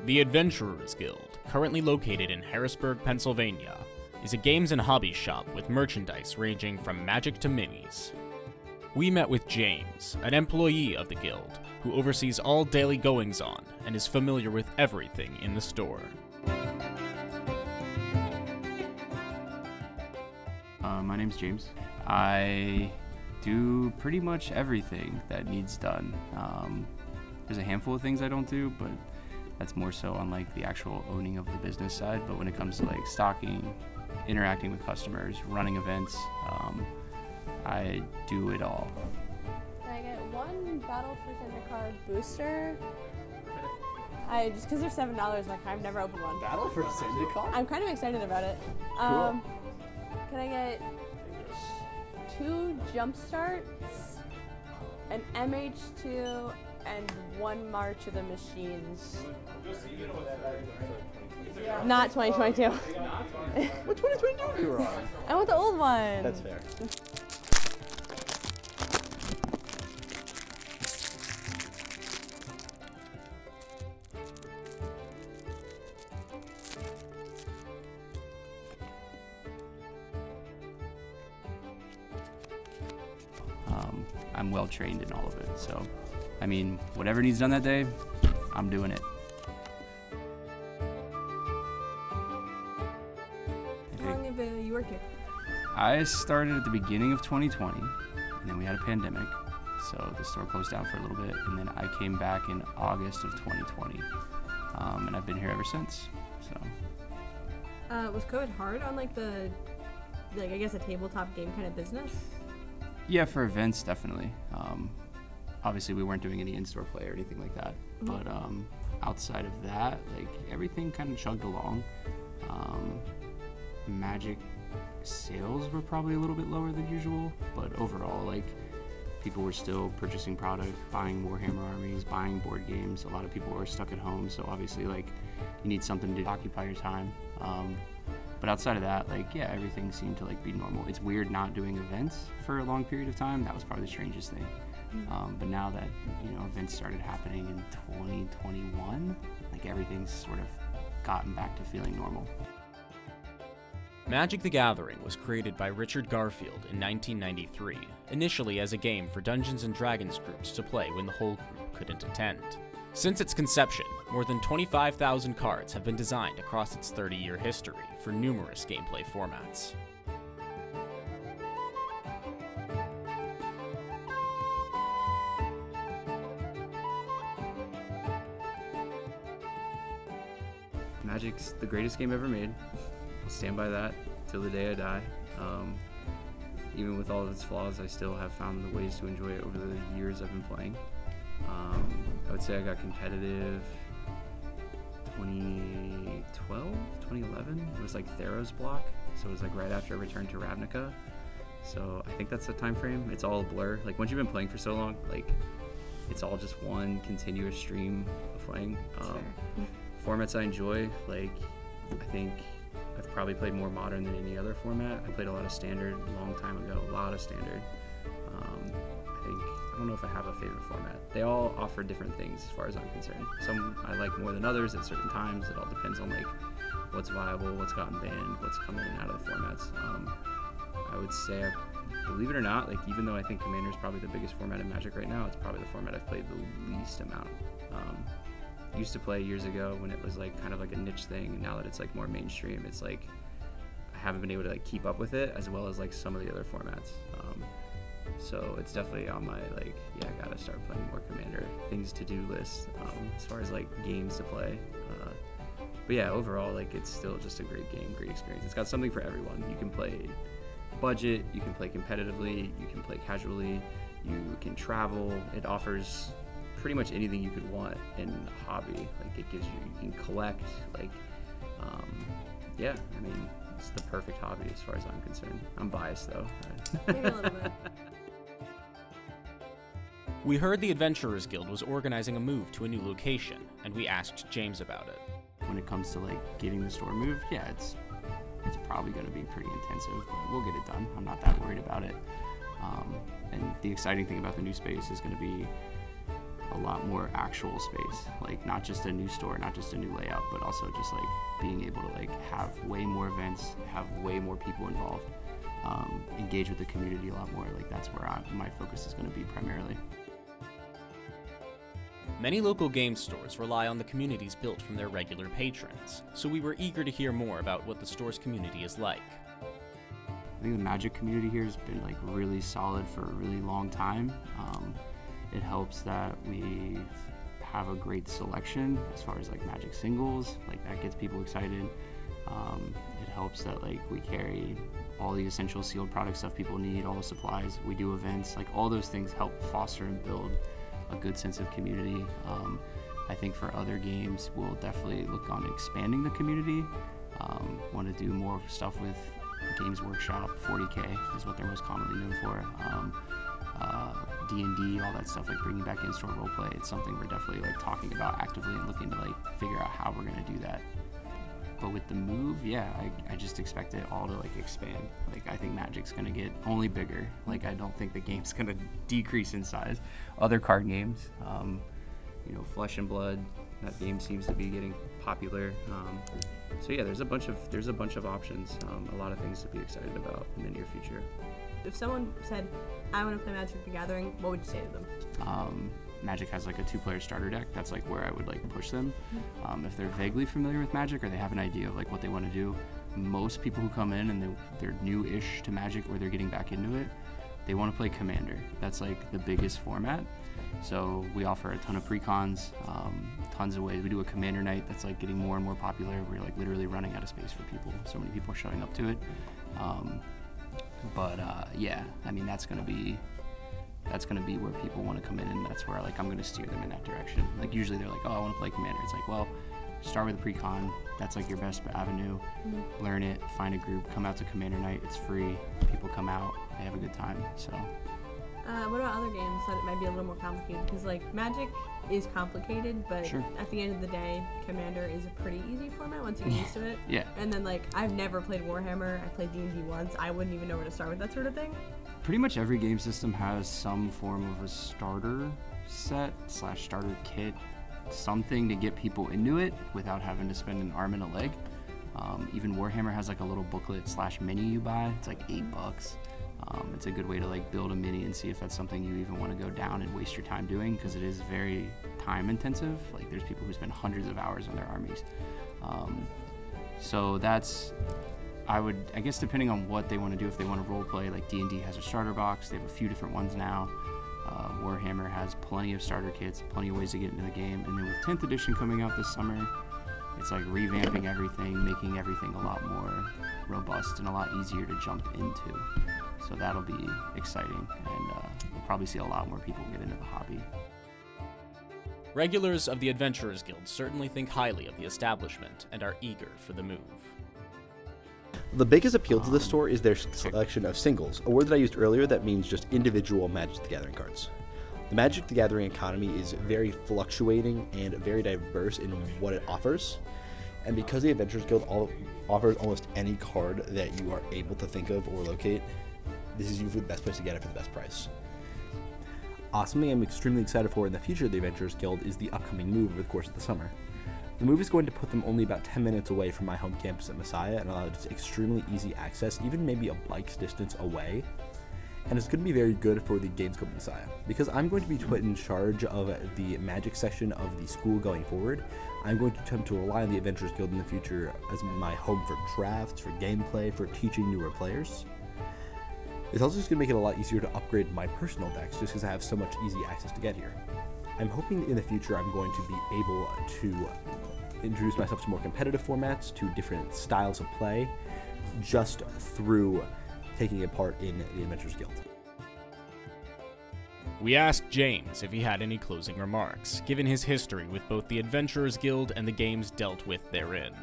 The Adventurers Guild, currently located in Harrisburg, Pennsylvania, is a games and hobby shop with merchandise ranging from magic to minis. We met with James, an employee of the guild, who oversees all daily goings-on and is familiar with everything in the store. My name's James. I do pretty much everything that needs done. There's a handful of things I don't do, but that's more so on like the actual owning of the business side. But when it comes to like stocking, interacting with customers, running events, I do it all. Can I get one Battle for Zendikar booster? Just because they're $7, like I've never opened one. Battle for Zendikar? I'm kind of excited about it. Cool. Can I get 2 jump starts, an MH2, and 1 March of the Machines? Not 2022. What 2022 you were on? I want the old one. That's fair. I'm well trained in all of it, so I mean, whatever needs done that day, I'm doing it. How long have you worked here? I started at the beginning of 2020, and then we had a pandemic, so the store closed down for a little bit, and then I came back in August of 2020, and I've been here ever since. So. Was COVID hard on like I guess a tabletop game kind of business? Yeah, for events, definitely. Obviously, we weren't doing any in-store play or anything like that. But outside of that, like everything kind of chugged along. Magic sales were probably a little bit lower than usual, but overall, like people were still purchasing product, buying Warhammer armies, buying board games. A lot of people were stuck at home, so obviously, like you need something to occupy your time. But outside of that, like, yeah, everything seemed to like be normal. It's weird not doing events for a long period of time. That was probably the strangest thing. But now that, events started happening in 2021, like everything's sort of gotten back to feeling normal. Magic the Gathering was created by Richard Garfield in 1993, initially as a game for Dungeons & Dragons groups to play when the whole group couldn't attend. Since its conception, more than 25,000 cards have been designed across its 30-year history for numerous gameplay formats. Magic's the greatest game ever made. I'll stand by that till the day I die. Even with all of its flaws, I still have found the ways to enjoy it over the years I've been playing. I would say I got competitive 2012, 2011. It was like Theros block, so it was like right after I returned to Ravnica. So I think that's the time frame. It's all a blur. Like once you've been playing for so long, like it's all just one continuous stream of playing. Formats I enjoy, like I think I've probably played more Modern than any other format. I played a lot of Standard a long time ago, a lot of Standard. I don't know if I have a favorite format. They all offer different things as far as I'm concerned. Some I like more than others at certain times. It all depends on like what's viable, what's gotten banned, what's coming in and out of the formats. I would say, believe it or not, like even though I think Commander is probably the biggest format in Magic right now, it's probably the format I've played the least amount. Used to play years ago when it was like kind of like a niche thing, and now that it's like more mainstream, it's like I haven't been able to like keep up with it as well as like some of the other formats. So it's definitely on my like, yeah, I gotta start playing more Commander, things to do list as far as like games to play. But yeah, overall, like it's still just a great game, great experience. It's got something for everyone. You can play budget, you can play competitively, you can play casually, you can travel. It offers pretty much anything you could want in a hobby. Like it gives you can collect, like, yeah, I mean, it's the perfect hobby as far as I'm concerned. I'm biased though. Maybe a little bit. We heard the Adventurers Guild was organizing a move to a new location, and we asked James about it. When it comes to like getting the store moved, yeah, it's probably going to be pretty intensive, but we'll get it done. I'm not that worried about it. And the exciting thing about the new space is going to be a lot more actual space, like not just a new store, not just a new layout, but also just like being able to like have way more events, have way more people involved, engage with the community a lot more. Like that's where my focus is going to be primarily. Many local game stores rely on the communities built from their regular patrons, so we were eager to hear more about what the store's community is like. I think the Magic community here has been like really solid for a really long time. It helps that we have a great selection as far as like Magic singles, like that gets people excited. It helps that like we carry all the essential sealed product stuff people need, all the supplies, we do events, like all those things help foster and build a good sense of community. I think for other games, we'll definitely look on expanding the community. Want to do more stuff with Games Workshop. 40K is what they're most commonly known for. D&D, all that stuff, like bringing back in-store roleplay. It's something we're definitely like talking about actively and looking to like figure out how we're gonna do that. But with the move, yeah, I just expect it all to like expand. Like I think Magic's gonna get only bigger. Like I don't think the game's gonna decrease in size. Other card games, Flesh and Blood, that game seems to be getting popular. So yeah, there's a bunch of options, a lot of things to be excited about in the near future. If someone said, I want to play Magic the Gathering, what would you say to them? Magic has like a 2-player starter deck. That's like where I would like push them. If they're vaguely familiar with Magic or they have an idea of like what they want to do, most people who come in and they're new-ish to Magic or they're getting back into it, they want to play Commander. That's like the biggest format. So we offer a ton of pre-cons, tons of ways. We do a Commander night that's like getting more and more popular. We're like literally running out of space for people. So many people are showing up to it. Yeah, I mean that's gonna be where people want to come in, and that's where like I'm gonna steer them in that direction. Like usually they're like, oh, I want to play Commander. It's like, well, start with a pre-con. That's like your best avenue. Learn it, find a group, come out to Commander night. It's free. People come out, they have a good time. So. What about other games that it might be a little more complicated? Because like Magic is complicated, but Sure. At the end of the day, Commander is a pretty easy format once you get used to it. Yeah. And then like I've never played Warhammer. I played D&D once. I wouldn't even know where to start with that sort of thing. Pretty much every game system has some form of a starter set / starter kit, something to get people into it without having to spend an arm and a leg. Even Warhammer has like a little booklet / mini you buy. It's like $8. It's a good way to like build a mini and see if that's something you even want to go down and waste your time doing, because it is very time intensive. Like there's people who spend hundreds of hours on their armies. So that's, I guess depending on what they want to do, if they want to role play, like D&D has a starter box. They have a few different ones now. Warhammer has plenty of starter kits, plenty of ways to get into the game. And then with 10th edition coming out this summer, it's like revamping everything, making everything a lot more robust and a lot easier to jump into. So that'll be exciting, and we'll probably see a lot more people get into the hobby. Regulars of the Adventurers Guild certainly think highly of the establishment and are eager for the move. The biggest appeal to the store is their selection of singles, a word that I used earlier that means just individual Magic the Gathering cards. The Magic the Gathering economy is very fluctuating and very diverse in what it offers. And because the Adventurers Guild offers almost any card that you are able to think of or locate, this is usually the best place to get it for the best price. Something I'm extremely excited for in the future of the Adventurers Guild is the upcoming move over the course of the summer. The move is going to put them only about 10 minutes away from my home campus at Messiah and allow just extremely easy access, even maybe a bike's distance away. And it's going to be very good for the Gamescom at Messiah. Because I'm going to be put in charge of the Magic section of the school going forward, I'm going to attempt to rely on the Adventurers Guild in the future as my home for drafts, for gameplay, for teaching newer players. It's also just going to make it a lot easier to upgrade my personal decks just because I have so much easy access to get here. I'm hoping in the future I'm going to be able to introduce myself to more competitive formats, to different styles of play, just through taking a part in the Adventurers Guild. We asked James if he had any closing remarks, given his history with both the Adventurers Guild and the games dealt with therein.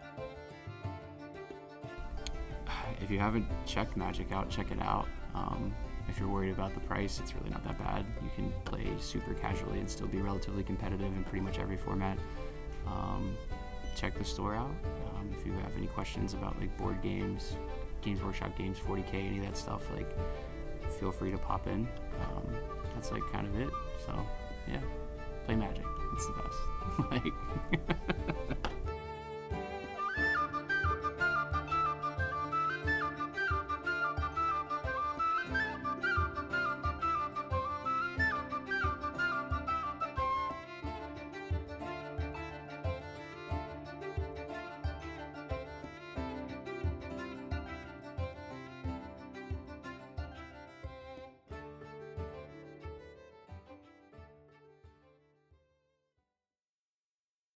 If you haven't checked Magic out, check it out. If you're worried about the price, it's really not that bad. You can play super casually and still be relatively competitive in pretty much every format. Check the store out. If you have any questions about like board games, Games Workshop games, 40K, any of that stuff, like feel free to pop in. That's like kind of it. So yeah. Play Magic. It's the best. Like,